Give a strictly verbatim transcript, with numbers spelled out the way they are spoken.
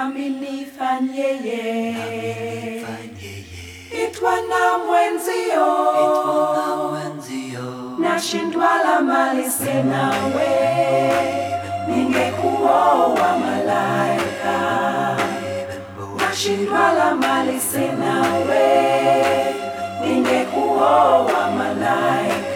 Aminifanyeye itwa na mwenzio, nashindwa la mali sinawe, ningekuoa malaika. Nashindwa la mali sinawe, ningekuoa malaika.